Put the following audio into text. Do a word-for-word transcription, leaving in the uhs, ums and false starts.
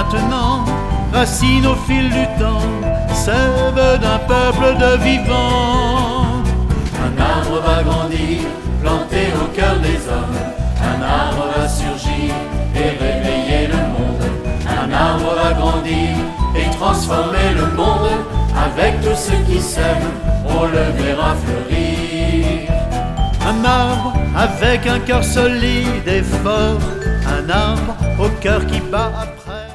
maintenant, racine au fil du temps, sève d'un peuple de vivants. Un arbre va grandir, planté au cœur des hommes. Un arbre va surgir et réveiller le monde. Un arbre va grandir et transformer le monde. Avec tous ceux qui s'aiment, on le verra fleurir. Un arbre avec un cœur solide et fort, un arbre au cœur qui bat après.